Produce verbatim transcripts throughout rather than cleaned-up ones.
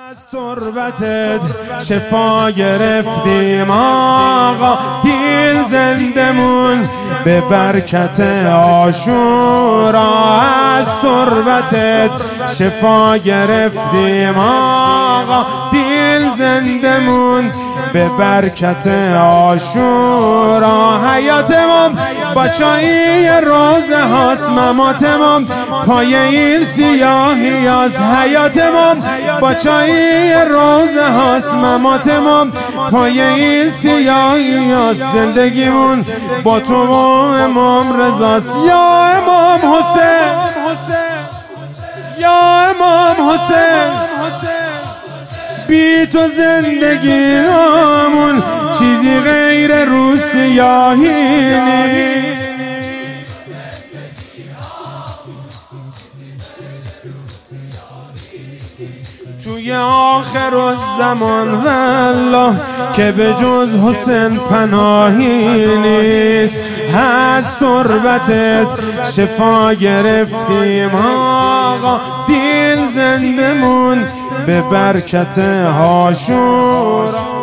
از تربتت شفا گرفتیم آقا، دین زندمون به برکت عاشورا. از تربتت شفا گرفتیم آقا، دین زندمون به برکت عاشورا. حیاتمون با چایی روزه هاست، مماتمون پای این سیاهی هاست. حیاتمون با چایی روزه هاست، مماتمون پای این سیاهی هاست. زندگیمون با تو و امام رضاست. یا امام حسین، یا امام حسین، بی تو زندگی همون چیزی غیر رو سیاهی نیست. توی آخر الزمان والله که به جز حسین پناهی نیست. از تربتت شفا گرفتیم آقا، دین زندمون به برکت عاشورا.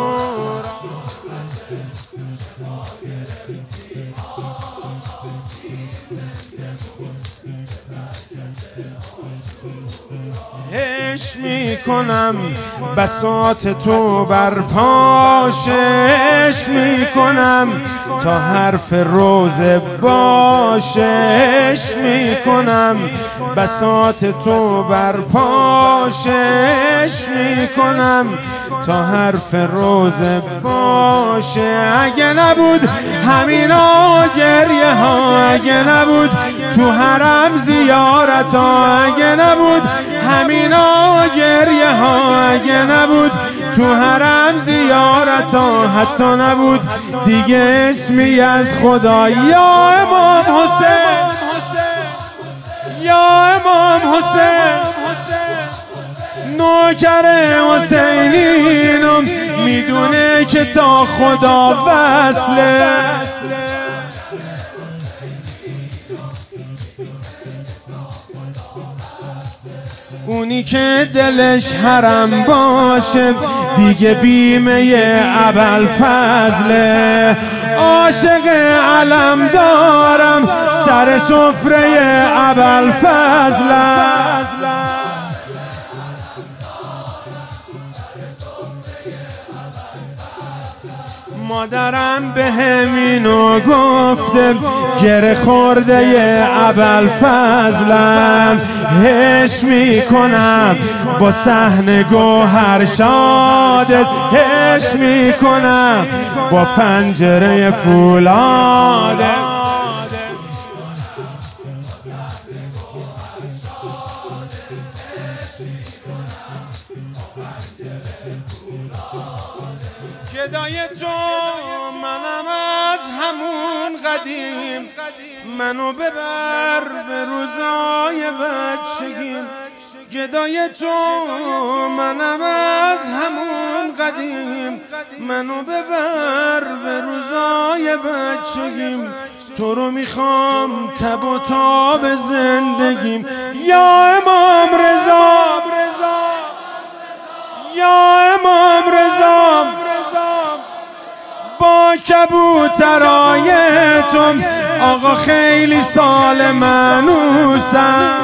عشق میکنم بساط تو بر پاشه، عشق میکنم تا حرف روزه باشه. عشق میکنم بساط تو بر پاشه، عشق میکنم تا حرف روزه باشه. اگه نبود همینا گریه ها، اگه نبود تو حرم زیارت ها، اگه نبود همینا گریه ها، اگه نبود تو حرم زیارت ها، حتی نبود دیگه اسمی از خدا. یا امام حسین، یا امام حسین، نوکر حسینینم میدونه که تا خدا وصله. اونی که دلش حرم باشه دیگه بیمه ابوالفضله. عاشق علم دارم سر سفره ابوالفضله. مادرم به همینو گفته گره خورده ابوالفضلم. عشق میکنم با صحن گوهر شادت، عشق میکنم با پنجره فولادت. گدای تو منم از همون قدیم، منو ببر به روزای بچگیم. گدای تو منم از همون قدیم، منو ببر به روزای بچگیم. تو رو میخوام تب و تاب زندگیم. یا امام رضا، یا امام رضا، با کبوترای تو آقا خیلی سال منوسم.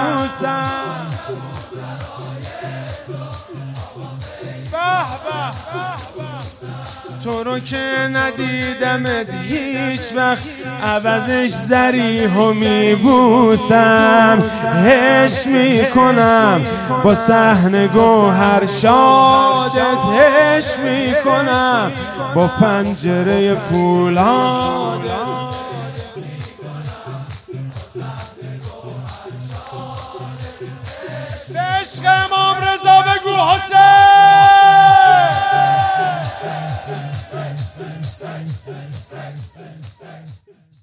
تو رو که ندیدمت هیچ وقت عوضش زریحو میبوسم. عشق میکنم با صحن گوهر شادت، عشق میکنم با پنجره فولادت. عشق ما